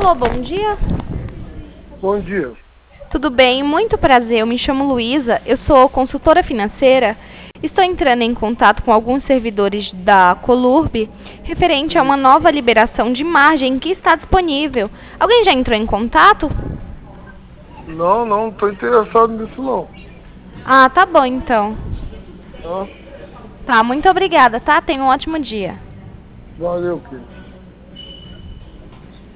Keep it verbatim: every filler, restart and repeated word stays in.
Alô, bom dia. Bom dia. Tudo bem? Muito prazer. Eu me chamo Luísa, eu sou consultora financeira. Estou entrando em contato com alguns servidores da Colurb referente a uma nova liberação de margem que está disponível. Alguém já entrou em contato? Não, não tô interessado nisso não. Ah, tá bom então. Tá? Tá, muito obrigada, tá? Tenha um ótimo dia. Valeu, querido.